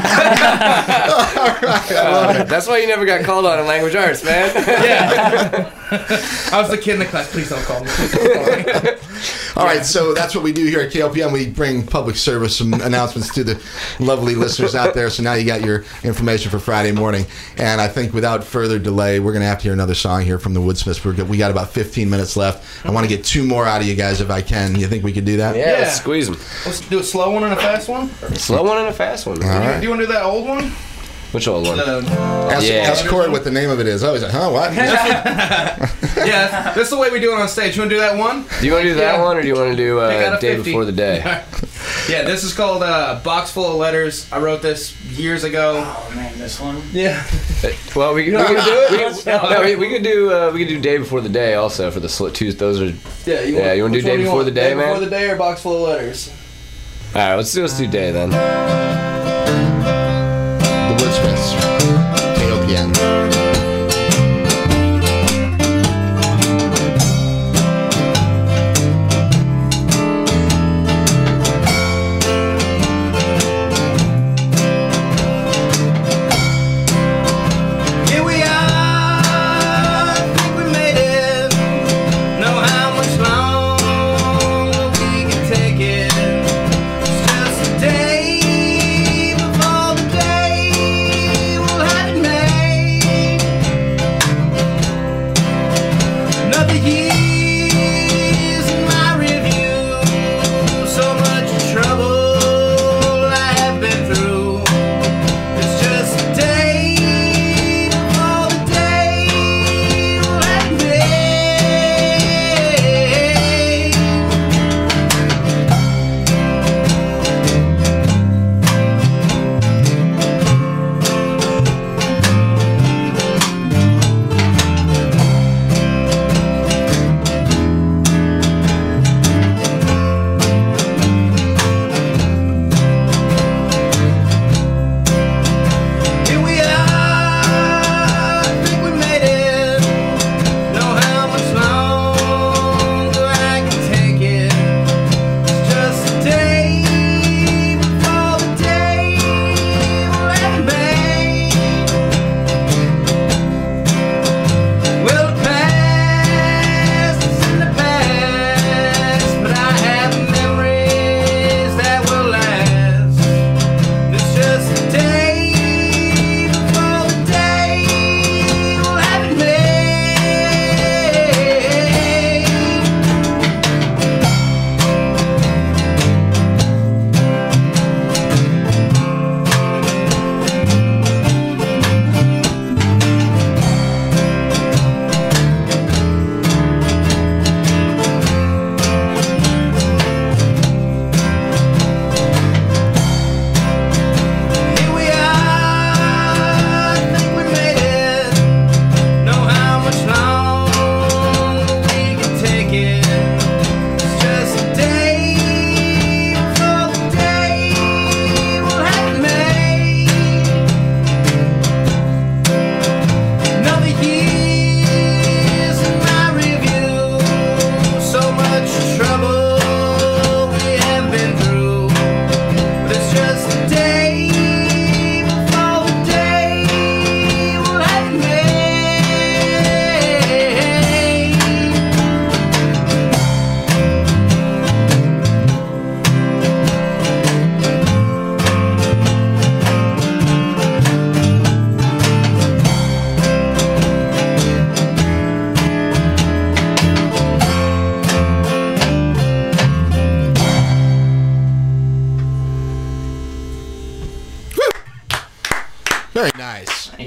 That's why you never got called on in language arts, man. Yeah. I was the kid in the class. Please don't call me. Please don't call me. All right, so that's what we do here at K O P M. We bring public service some announcements to the lovely listeners out there. So now you got your information for Friday morning. And I think without further delay, we're going to have to hear another song here from the Woodsmiths. We're good. We got about fifteen minutes left. I want to get two more out of you guys if I can. You think we could do that? Yeah, Yeah. let's squeeze them. Let's do a slow one and a fast one. Slow one and a fast one. All right. Do you want to do that old one? Which old one? The, Ask, Yeah. ask Corey what the name of it is. Oh, he's like, huh, what? yeah, that's the way we do it on stage. You want to do that one? Do you want to do that Yeah. one, or do you want to do Pick out uh, a Day fifty. Before the Day? Yeah, this is called uh, Box Full of Letters. I wrote this years ago. Oh man, this one. Yeah. Well, we, we, wanna could do it? We, Let's no, go. we, we could do uh, we could do Day Before the Day also for the sl- Tuesday. Those are Yeah, you Yeah, you wanna do which Day one Before the Day, Day man? Before the Day or Box Full of Letters? all right. Let's do let's do Day then. The Woodsmiths. K O P N. Here we are, I think we made it. Know how much longer we can take it. It's just a day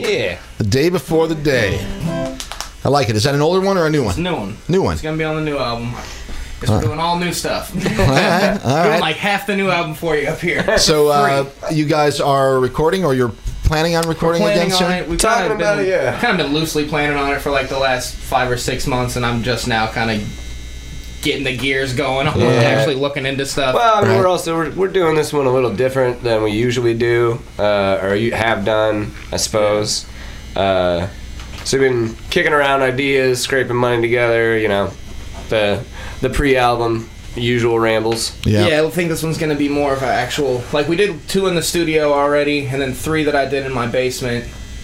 Yeah. The Day Before the Day. I like it. Is that an older one or a new one? It's a new one. New one. It's gonna be on the new album. Because we're doing all new stuff. All right. All Doing right. like half the new album for you up here. So uh, Free. you guys are recording, or you're planning on recording planning again on soon? it. We've Talking kind of about been, it, yeah. kind of been loosely planning on it for like the last five or six months, and I'm just now kind of getting the gears going on Yeah. actually looking into stuff. Well, I mean, Right. we're also we're, we're doing this one a little different than we usually do, uh, or you have done, I suppose. Uh, so we've been kicking around ideas, scraping money together. You know, the the pre-album usual rambles. Yeah. Yeah, I think this one's gonna be more of an actual. Like we did two in the studio already, and then three that I did in my basement.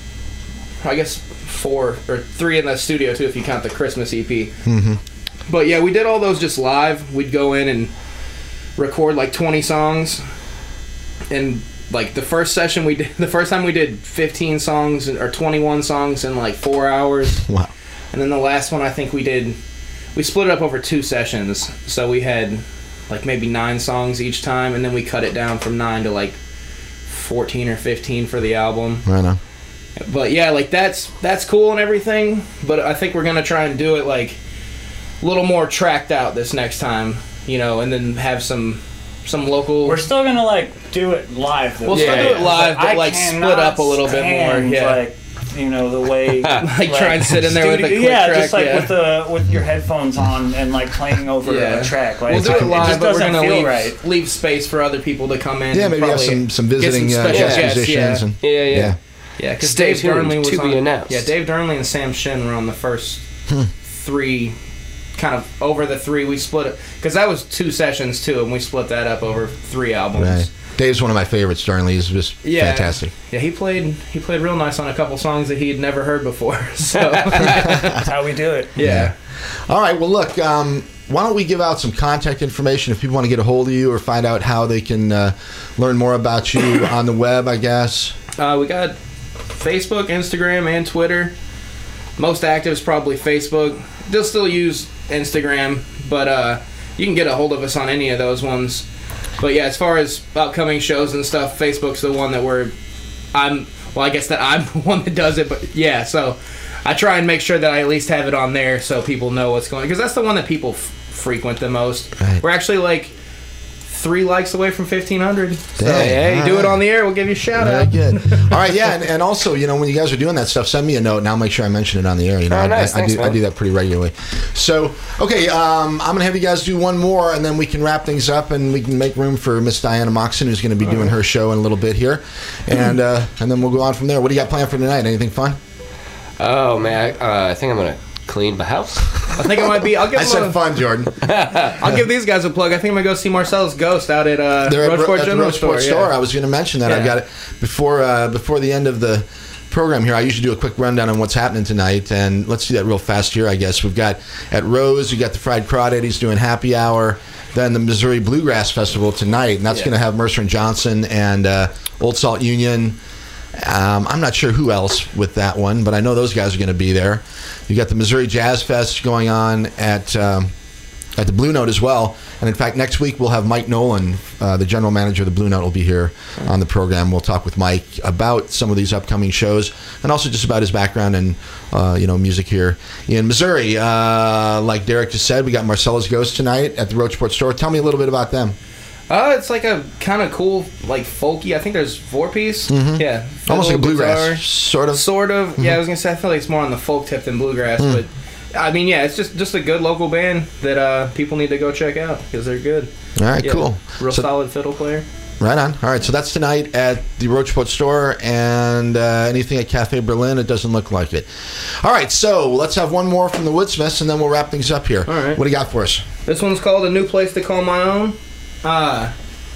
I guess four or three in the studio too, if you count the Christmas E P. Mm-hmm. But yeah, we did all those just live. We'd go in and record like twenty songs, and like the first session we did, the first time we did fifteen songs or twenty-one songs in like four hours. Wow. And then the last one I think we did, we split it up over two sessions. So we had like maybe nine songs each time, and then we cut it down from nine to like fourteen or fifteen for the album. Right on. But yeah, like that's that's cool and everything, but I think we're gonna try and do it like a little more tracked out this next time, you know, and then have some some local. We're still gonna like do it live. Though. We'll still do it live, but I like split cannot up a little bit more. stand, Yeah, like you know the way like, try and sit in there with a quick yeah, track. just like yeah. with the with your headphones on and like playing over Yeah. a track. Like We'll do it, it live, just but we're doesn't gonna feel leave, right. leave space for other people to come in. Yeah, and maybe have probably some, some get visiting some uh, special jazz guests, musicians. yeah. And, Yeah, yeah. yeah. Yeah, because Stay Dave tuned, Darnley was to on. be announced. Yeah, Dave Darnley and Sam Shin were on the first three, kind of over the three. We split it because that was two sessions too, and we split that up over three albums. Right. Dave's one of my favorites. Darnley is just Yeah, fantastic. Yeah, he played he played real nice on a couple songs that he had never heard before. So That's how we do it. yeah. All right. Well, look. Um, why don't we give out some contact information if people want to get a hold of you or find out how they can uh, learn more about you on the web? I guess. Uh, we got Facebook, Instagram, and Twitter. Most active is probably Facebook. They'll still use Instagram, but uh, you can get a hold of us on any of those ones. But yeah, as far as upcoming shows and stuff, Facebook's the one that we're. I'm well, I guess that I'm the one that does it, but yeah. So I try and make sure that I at least have it on there so people know what's going on, because that's the one that people f- frequent the most. Right. We're actually like three likes away from fifteen hundred. So Dang, hey, all do it right. on the air, we'll give you a shout Very out. good. All right, yeah, and, and also, you know, when you guys are doing that stuff, send me a note, and I'll make sure I mention it on the air. You know, Oh, nice. I, I, Thanks, do, I man. do that pretty regularly. So, okay, um, I'm gonna have you guys do one more, and then we can wrap things up, and we can make room for Miss Diana Moxon, who's going to be doing her show in a little bit here, and uh, and then we'll go on from there. What do you got planned for tonight? Anything fun? Oh man, I, uh, I think I'm gonna clean the house. I think it might be. I'll give I them said a, fun, Jordan. I'll give these guys a plug. I think I'm gonna go see Marcellus Ghost out at uh, They're at, Roachport at the General Roachport Store. store. yeah. I was going to mention that. I've Yeah. got it before uh, before the end of the program here. I usually do a quick rundown on what's happening tonight, and let's do that real fast here. I guess we've got at Rose, we got the Fried Crawdad. He's doing happy hour. Then the Missouri Bluegrass Festival tonight, and that's Yeah. going to have Mercer and Johnson and uh, Old Salt Union. Um, I'm not sure who else with that one, but I know those guys are going to be there. You got the Missouri Jazz Fest going on at um, at the Blue Note as well. And in fact, next week we'll have Mike Nolan, uh, the general manager of the Blue Note, will be here on the program. We'll talk with Mike about some of these upcoming shows, and also just about his background and uh, you know music here in Missouri. Uh, like Derek just said, we got Marcellus Ghost tonight at the Roachport store. Tell me a little bit about them. Uh, it's like a kind of cool, like folky. I think there's four piece. Mhm. Yeah, Almost like a fiddle, bluegrass, guitar. sort of. Sort of. Yeah, I was gonna say I feel like it's more on the folk tip than bluegrass, Mm. but I mean, yeah, it's just just a good local band that uh, people need to go check out because they're good. All right, Yeah, cool. Real So- solid fiddle player. Right on. All right, so that's tonight at the Roachport store, and uh, anything at Cafe Berlin, it doesn't look like it. All right, so let's have one more from the Woodsmiths, and then we'll wrap things up here. All right. What do you got for us? This one's called A New Place to Call My Own. Uh,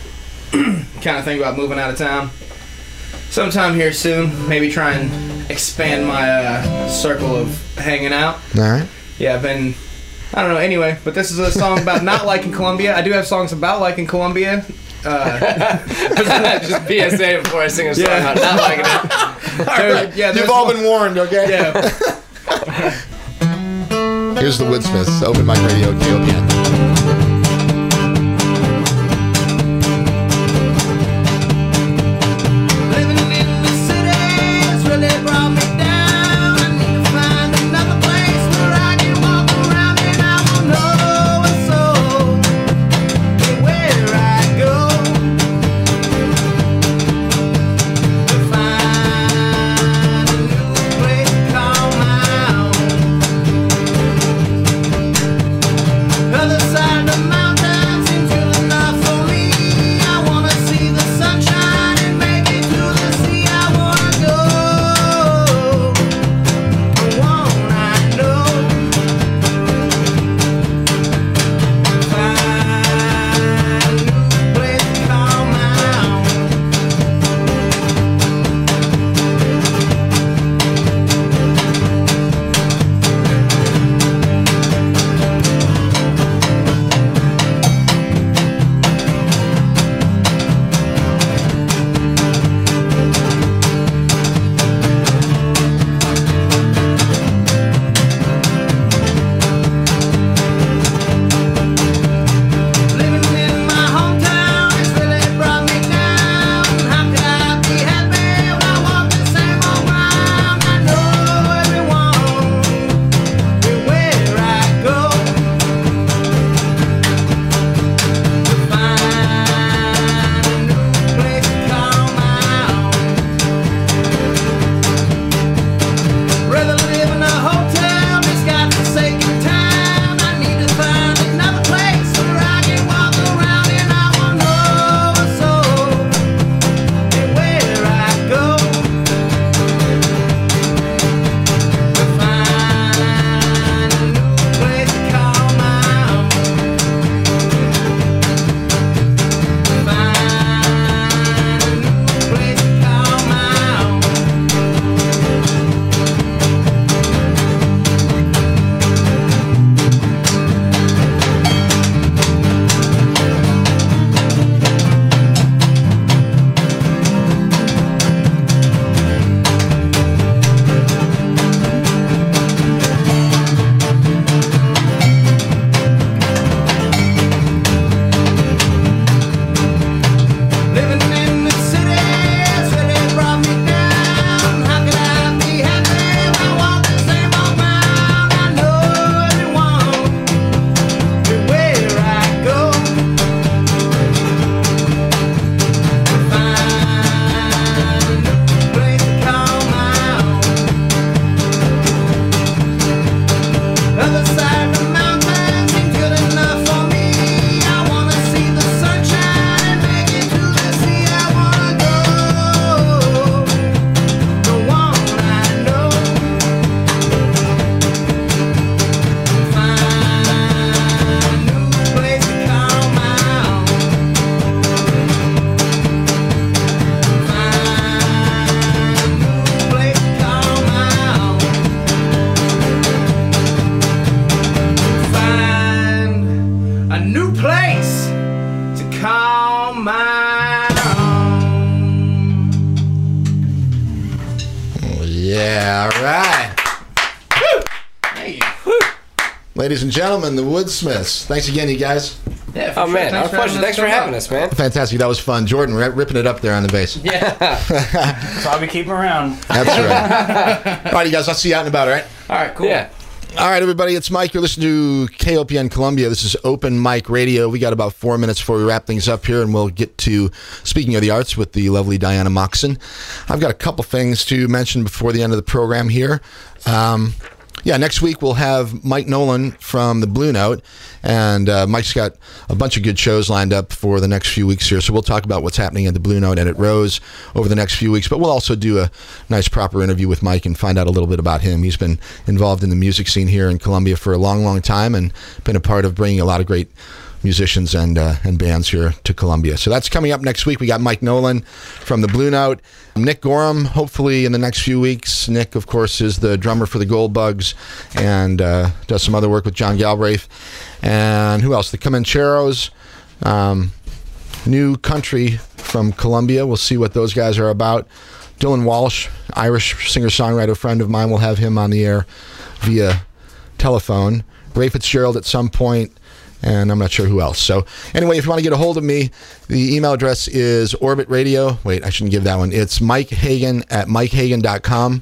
kind of think about moving out of town sometime here soon. Maybe try and expand my uh, circle of hanging out. All right. Yeah, I've been, I don't know, anyway, but this is a song about not liking Columbia. I do have songs about liking Columbia. Uh, Just P S A before I sing a song Yeah. about not liking it. there- yeah, there's You've all one- been warned, okay? Yeah. Here's the Woodsmiths, Open Mic Radio, K O P N. Living in the city has really brought me Ladies and gentlemen, the Woodsmiths. Thanks again, you guys. Yeah, for Oh sure. man, our Thanks for pleasure. having Thanks us for come having up. us, man. Fantastic. That was fun. Jordan, ri- ripping it up there on the bass. Yeah. That's why we keep them around. That's right. All right, you guys, I'll see you out and about, all right? All right, cool. Yeah. All right, everybody, it's Mike. You're listening to K O P N Columbia. This is Open Mic Radio. We got about four minutes before we wrap things up here, and we'll get to Speaking of the Arts with the lovely Diana Moxon. I've got a couple things to mention before the end of the program here. Um, yeah, next week we'll have Mike Nolan from the Blue Note, and uh, Mike's got a bunch of good shows lined up for the next few weeks here, so we'll talk about what's happening at the Blue Note and at Rose over the next few weeks, but we'll also do a nice proper interview with Mike and find out a little bit about him. He's been involved in the music scene here in Columbia for a long, long time and been a part of bringing a lot of great musicians and uh, and bands here to Columbia. So that's coming up next week. We got Mike Nolan from the Blue Note. Nick Gorham, hopefully in the next few weeks. Nick, of course, is the drummer for the Gold Bugs and uh, does some other work with John Galbraith. And who else? The Comancheros, um, new country from Columbia. We'll see what those guys are about. Dylan Walsh, Irish singer-songwriter friend of mine. We'll have him on the air via telephone. Ray Fitzgerald at some point. And I'm not sure who else. So anyway, if you want to get a hold of me, the email address is Orbit Radio. Wait, I shouldn't give that one. It's Mike Hagan at mike hagan dot com.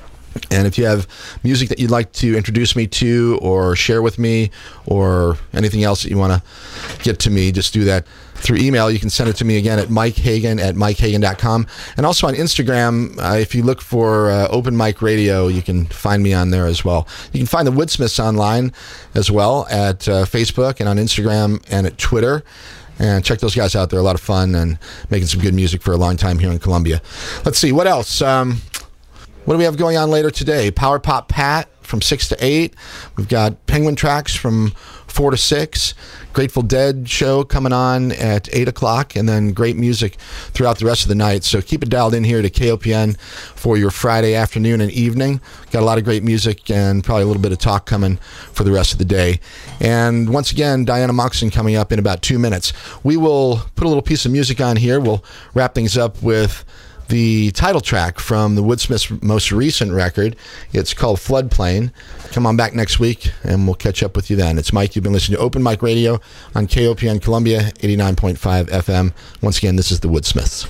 And if you have music that you'd like to introduce me to or share with me or anything else that you want to get to me, just do that through email. You can send it to me again at Mike Hagan at mike hagan dot com. And also on Instagram, uh, if you look for uh, Open Mic Radio, you can find me on there as well. You can find the Woodsmiths online as well at uh, Facebook and on Instagram and at Twitter. And check those guys out. They're a lot of fun and making some good music for a long time here in Columbia. Let's see, what else? Um, what do we have going on later today? Power Pop Pat from six to eight. We've got Penguin Tracks from four to six. Grateful Dead show coming on at eight o'clock, and then great music throughout the rest of the night. So keep it dialed in here to K O P N for your Friday afternoon and evening. Got a lot of great music and probably a little bit of talk coming for the rest of the day. And once again, Diana Moxon coming up in about two minutes. We will put a little piece of music on here. We'll wrap things up with the title track from the Woodsmiths' most recent record. It's called Floodplain. Come on back next week, and we'll catch up with you then. It's Mike. You've been listening to Open Mic Radio on K O P N Columbia, eighty-nine point five F M. Once again, this is the Woodsmiths.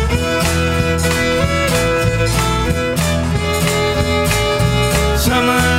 Summer